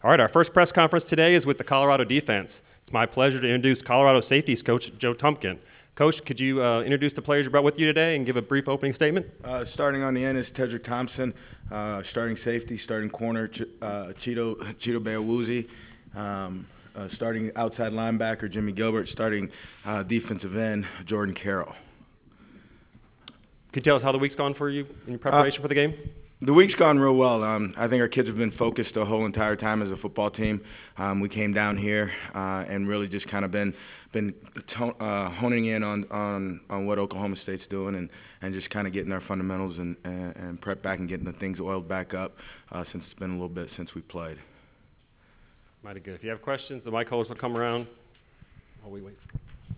All right, our first press conference today is with the Colorado defense. It's my pleasure to introduce Colorado safeties coach Joe Tumpkin. Coach, could you introduce the players you brought with you today and give a brief opening statement? Starting on the end is Tedrick Thompson, starting safety, starting corner Cheeto Bayawuzi, starting outside linebacker Jimmy Gilbert, starting defensive end Jordan Carroll. Could you tell us how the week's gone for you in your preparation for the game? The week's gone real well. I think our kids have been focused the whole entire time as a football team. We came down here and really just kind of been honing in on what Oklahoma State's doing and just kind of getting our fundamentals and prep back and getting the things oiled back up since it's been a little bit since we played. Mighty good. If you have questions, the mic holders will come around while we wait.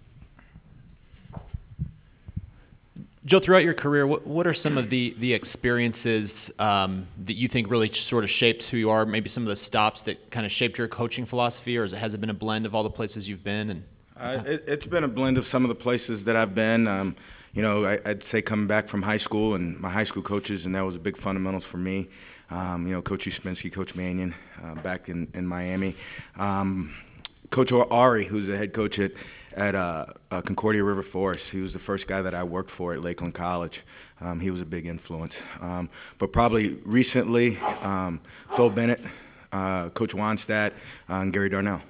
Joe, throughout your career, what are some of the experiences that you think really sort of shaped who you are? Maybe some of the stops that kind of shaped your coaching philosophy, or has it been a blend of all the places you've been? It's been a blend of some of the places that I've been. I'd say coming back from high school and my high school coaches, and that was a big fundamentals for me. Coach Uspensky, Coach Mannion back in Miami. Coach Ari, who's the head coach at Concordia River Forest. He was the first guy that I worked for at Lakeland College. He was a big influence. But probably recently, Phil Bennett, Coach Wanstadt, and Gary Darnell.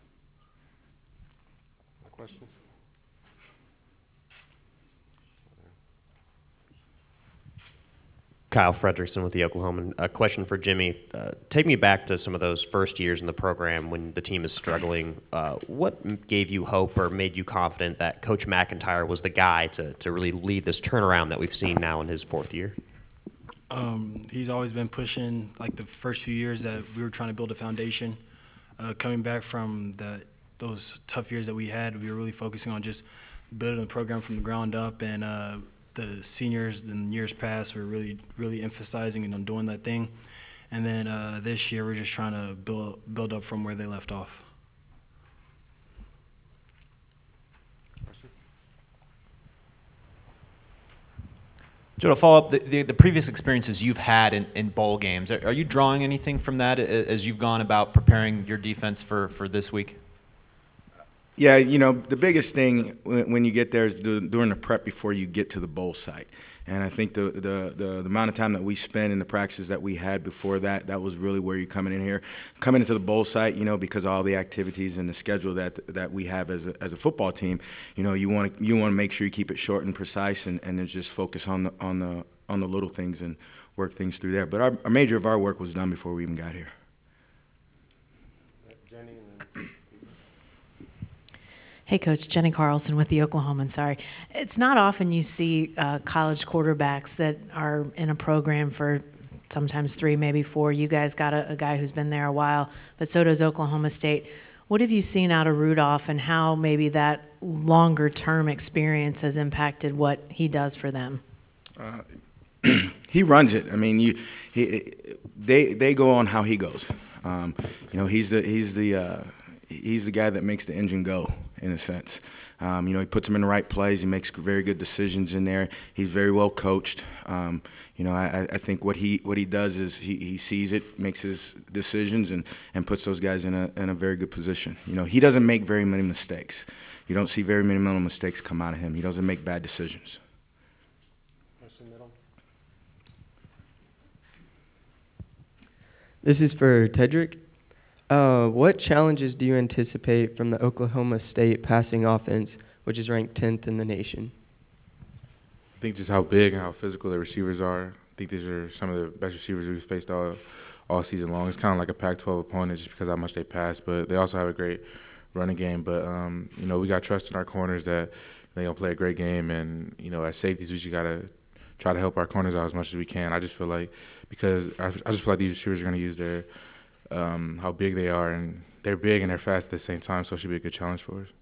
Questions? Kyle Fredrickson with the Oklahoman. A question for Jimmy. Take me back to some of those first years in the program when the team is struggling. What gave you hope or made you confident that Coach McIntyre was the guy to really lead this turnaround that we've seen now in his fourth year? He's always been pushing, like the first few years that we were trying to build a foundation. Coming back from those tough years that we had, we were really focusing on just building the program from the ground up, and the seniors in years past were really emphasizing on doing that thing. And then this year we're just trying to build up from where they left off. Joe, to follow up, the previous experiences you've had in bowl games, are you drawing anything from that as you've gone about preparing your defense for this week? Yeah, the biggest thing when you get there is during the prep before you get to the bowl site. And I think the amount of time that we spent in the practices that we had before that was really where you're coming in here. Coming into the bowl site, because of all the activities and the schedule that we have as a football team, you want to make sure you keep it short and precise and then just focus on the little things and work things through there. But a major of our work was done before we even got here. Hey, Coach. Jenny Carlson with the Oklahoman. Sorry. It's not often you see college quarterbacks that are in a program for sometimes 3, maybe 4. You guys got a guy who's been there a while, but so does Oklahoma State. What have you seen out of Rudolph and how maybe that longer-term experience has impacted what he does for them? He runs it. I mean, they go on how he goes. He's the guy that makes the engine go, in a sense. He puts them in the right plays. He makes very good decisions in there. He's very well coached. I think what he does is he sees it, makes his decisions, and puts those guys in a very good position. He doesn't make very many mistakes. You don't see very many mental mistakes come out of him. He doesn't make bad decisions. This is for Tedrick. What challenges do you anticipate from the Oklahoma State passing offense, which is ranked 10th in the nation? I think just how big and how physical the receivers are. I think these are some of the best receivers we've faced all season long. It's kind of like a Pac-12 opponent just because of how much they pass, but they also have a great running game. But, we got trust in our corners that they're going to play a great game. And, as safeties, we just got to try to help our corners out as much as we can. I just feel like these receivers are going to use their how big they are, and they're big and they're fast at the same time, so it should be a good challenge for us.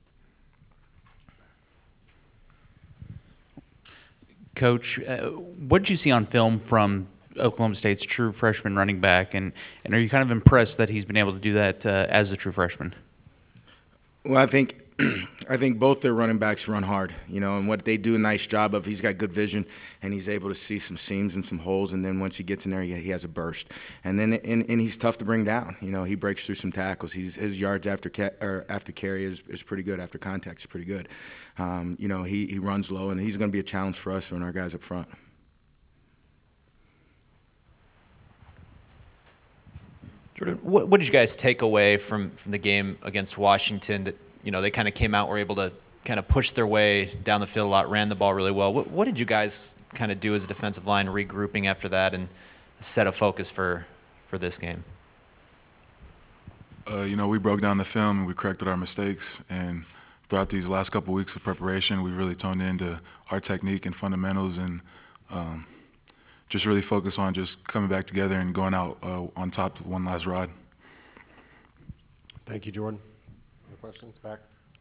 Coach, what did you see on film from Oklahoma State's true freshman running back, and are you kind of impressed that he's been able to do that as a true freshman? Well, I think I think both their running backs run hard, and what they do a nice job of, he's got good vision, and he's able to see some seams and some holes, and then once he gets in there, he has a burst. And then and he's tough to bring down. He breaks through some tackles. His yards after carry is pretty good, after contact is pretty good. He runs low, and he's going to be a challenge for us and our guys up front. Jordan, what did you guys take away from the game against Washington? That they kind of came out, were able to kind of push their way down the field a lot, ran the ball really well. What did you guys kind of do as a defensive line, regrouping after that, and set a focus for this game? We broke down the film and we corrected our mistakes. And throughout these last couple of weeks of preparation, we really toned into our technique and fundamentals, and just really focus on just coming back together and going out on top with one last ride. Thank you, Jordan. Any questions? Back.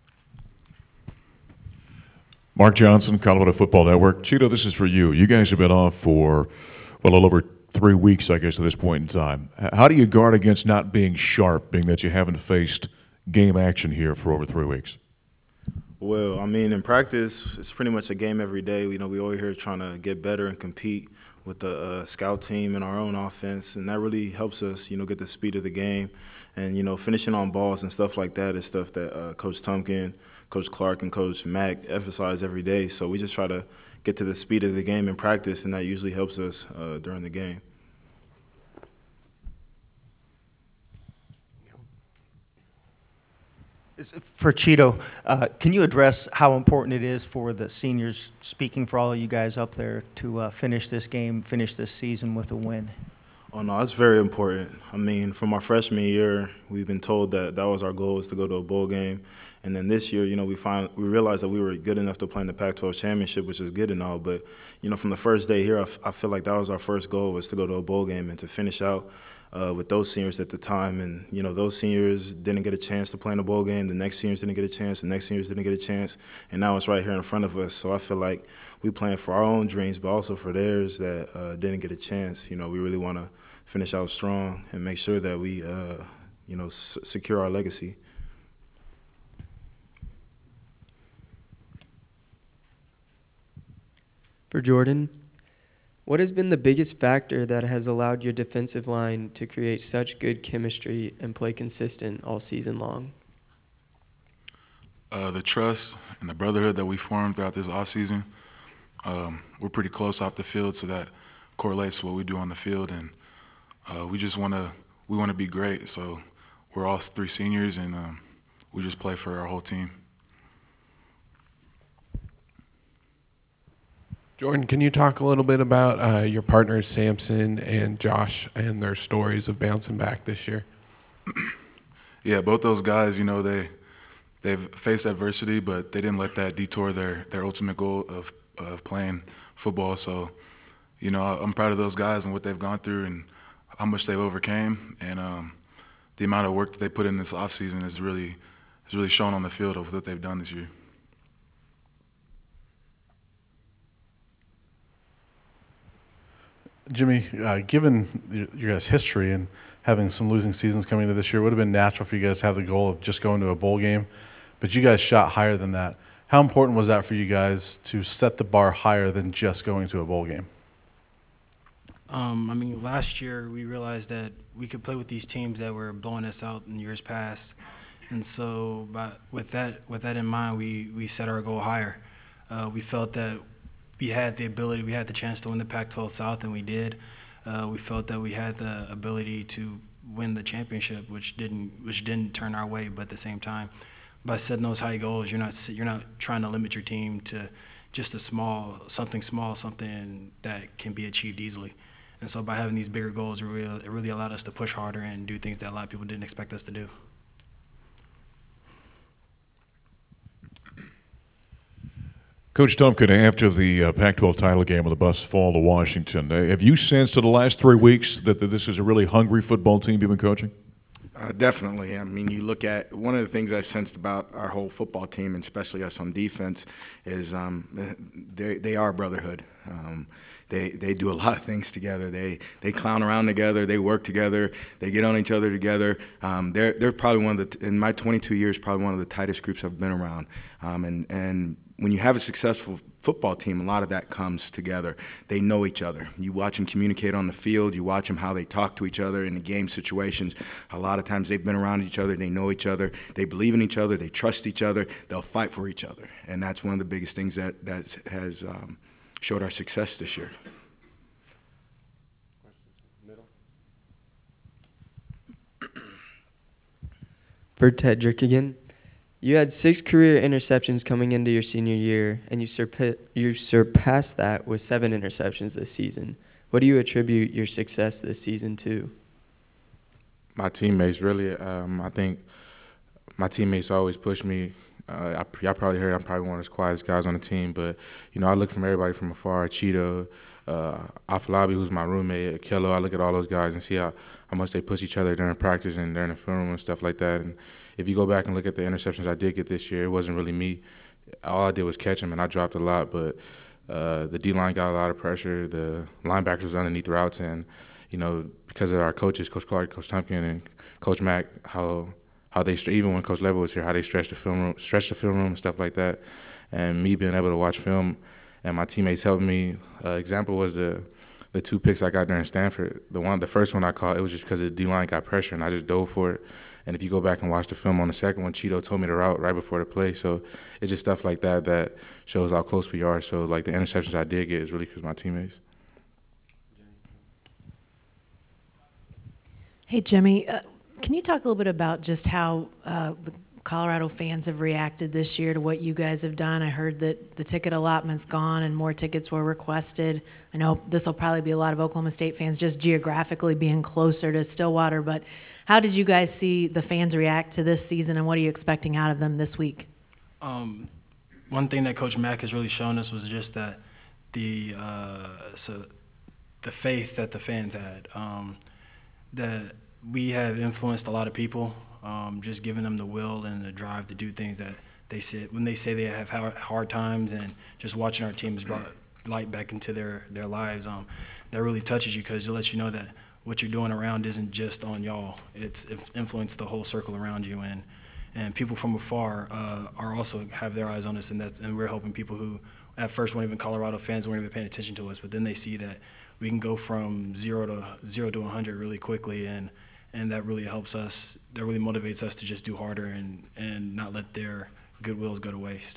Mark Johnson, Colorado Football Network. Cheeto, this is for you. You guys have been off for, a little over 3 weeks, I guess, at this point in time. How do you guard against not being sharp, being that you haven't faced game action here for over 3 weeks? Well, in practice, it's pretty much a game every day. We over here trying to get better and compete with the scout team and our own offense, and that really helps us, get the speed of the game. And, finishing on balls and stuff like that is stuff that Coach Tumpkin, Coach Clark, and Coach Mack emphasize every day. So we just try to get to the speed of the game in practice, and that usually helps us during the game. For Cheeto, can you address how important it is for the seniors, speaking for all of you guys up there, to finish this game, finish this season with a win? Oh, no, it's very important. From our freshman year, we've been told that was our goal, is to go to a bowl game. And then this year, we realized that we were good enough to play in the Pac-12 championship, which is good and all. But, from the first day here, I feel like that was our first goal, was to go to a bowl game and to finish out with those seniors at the time. And, those seniors didn't get a chance to play in a bowl game. The next seniors didn't get a chance. The next seniors didn't get a chance. And now it's right here in front of us. So I feel like we playing for our own dreams, but also for theirs that didn't get a chance. We really want to finish out strong and make sure that we, secure our legacy. For Jordan, what has been the biggest factor that has allowed your defensive line to create such good chemistry and play consistent all season long? The trust and the brotherhood that we formed throughout this offseason. We're pretty close off the field, so that correlates to what we do on the field. And we want to be great. So we're all 3 seniors, and we just play for our whole team. Jordan, can you talk a little bit about your partners, Samson and Josh, and their stories of bouncing back this year? Yeah, both those guys, they've faced adversity, but they didn't let that detour their ultimate goal of playing football. So, I'm proud of those guys and what they've gone through and how much they've overcame. And the amount of work that they put in this offseason is really shown on the field of what they've done this year. Jimmy, given your guys' history and having some losing seasons coming into this year, it would have been natural for you guys to have the goal of just going to a bowl game, but you guys shot higher than that. How important was that for you guys to set the bar higher than just going to a bowl game? Last year we realized that we could play with these teams that were blowing us out in years past, and so with that in mind, we set our goal higher. We felt that we had the chance to win the Pac-12 South, and we did. We felt that we had the ability to win the championship, which didn't turn our way. But at the same time, by setting those high goals, you're not trying to limit your team to just something that can be achieved easily. And so by having these bigger goals, it really allowed us to push harder and do things that a lot of people didn't expect us to do. Coach Tumpkin, after the Pac-12 title game on the bus fall to Washington, have you sensed in the last 3 weeks that this is a really hungry football team you've been coaching? Definitely. You look at one of the things I've sensed about our whole football team, and especially us on defense, is they are brotherhood. they do a lot of things together. They clown around together. They work together. They get on each other together. They're probably one of the, in my 22 years, probably one of the tightest groups I've been around. And when you have a successful football team, a lot of that comes together. They know each other. You watch them communicate on the field. You watch them how they talk to each other in the game situations. A lot of times they've been around each other. They know each other. They believe in each other. They trust each other. They'll fight for each other. And that's one of the biggest things that has showed our success this year. For Tedrick again. You had 6 career interceptions coming into your senior year, and you surpassed that with 7 interceptions this season. What do you attribute your success this season to? My teammates, really. I think my teammates always push me. Y'all probably heard I'm probably one of the quietest guys on the team, but I look from everybody from afar. Cheeto, Afalabi, who's my roommate, Kello. I look at all those guys and see how much they push each other during practice and during the film room and stuff like that. And if you go back and look at the interceptions I did get this year, it wasn't really me. All I did was catch them, and I dropped a lot. But the D-line got a lot of pressure. The linebackers was underneath routes, and because of our coaches, Coach Clark, Coach Tompkin, and Coach Mack, how they even when Coach Lever was here, how they stretched the film room and stuff like that. And me being able to watch film, and my teammates helped me. Example was the 2 picks I got during Stanford. The first one I caught, it was just because the D-line got pressure, and I just dove for it. And if you go back and watch the film on the second one, Cheeto told me the route right before the play. So it's just stuff like that that shows how close we are. So, the interceptions I did get is really because of my teammates. Hey, Jimmy, can you talk a little bit about just how the Colorado fans have reacted this year to what you guys have done? I heard that the ticket allotment's gone and more tickets were requested. I know this will probably be a lot of Oklahoma State fans just geographically being closer to Stillwater, but how did you guys see the fans react to this season, and what are you expecting out of them this week? One thing that Coach Mack has really shown us was just that the faith that the fans had, that we have influenced a lot of people, just giving them the will and the drive to do things that when they say they have hard times, and just watching our team has brought light back into their lives. That really touches you, because it lets you know that what you're doing around isn't just on y'all. It's influenced the whole circle around you, and people from afar are also have their eyes on us, and we're helping people who at first weren't even Colorado fans, weren't even paying attention to us, but then they see that we can go from 0 to 100 really quickly, and that really helps us. That really motivates us to just do harder and not let their goodwills go to waste.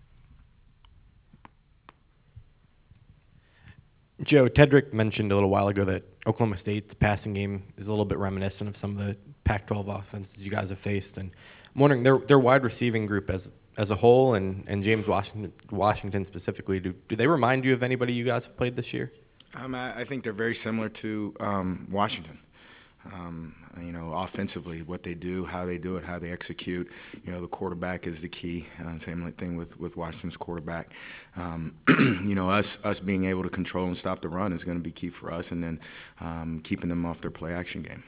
Joe, Tedrick mentioned a little while ago that Oklahoma State's passing game is a little bit reminiscent of some of the Pac-12 offenses you guys have faced. And I'm wondering, their wide receiving group as a whole, and James Washington specifically, do they remind you of anybody you guys have played this year? I think they're very similar to Washington. Offensively, what they do, how they do it, how they execute. The quarterback is the key. Same thing with Washington's quarterback. Us being able to control and stop the run is going to be key for us, and then keeping them off their play-action game.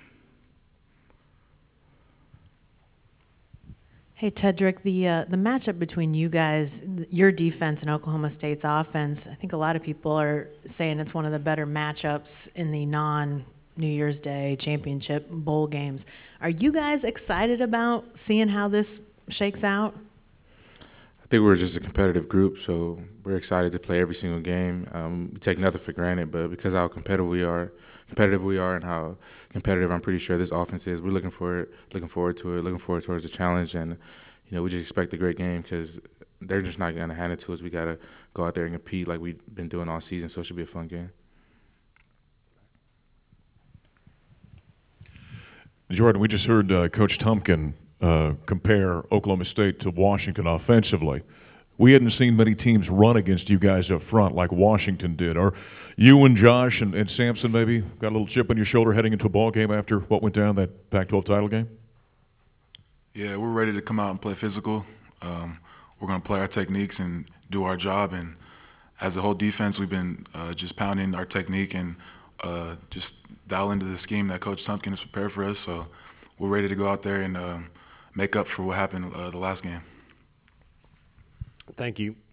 Hey, Tedrick, the matchup between you guys, your defense and Oklahoma State's offense, I think a lot of people are saying it's one of the better matchups in the non-New Year's Day championship bowl games. Are you guys excited about seeing how this shakes out? I think we're just a competitive group, so we're excited to play every single game. We take nothing for granted, but because of how competitive we are, and how competitive I'm pretty sure this offense is, we're looking forward to it, looking forward towards the challenge, and we just expect a great game, because they're just not going to hand it to us. We got to go out there and compete like we've been doing all season, so it should be a fun game. Jordan, we just heard Coach Tompkin compare Oklahoma State to Washington offensively. We hadn't seen many teams run against you guys up front like Washington did. Are you and Josh and Sampson maybe got a little chip on your shoulder heading into a ball game after what went down, that Pac-12 title game? Yeah, we're ready to come out and play physical. We're going to play our techniques and do our job. And as a whole defense, we've been just pounding our technique and just dial into the scheme that Coach Tompkin has prepared for us. So we're ready to go out there and make up for what happened the last game. Thank you.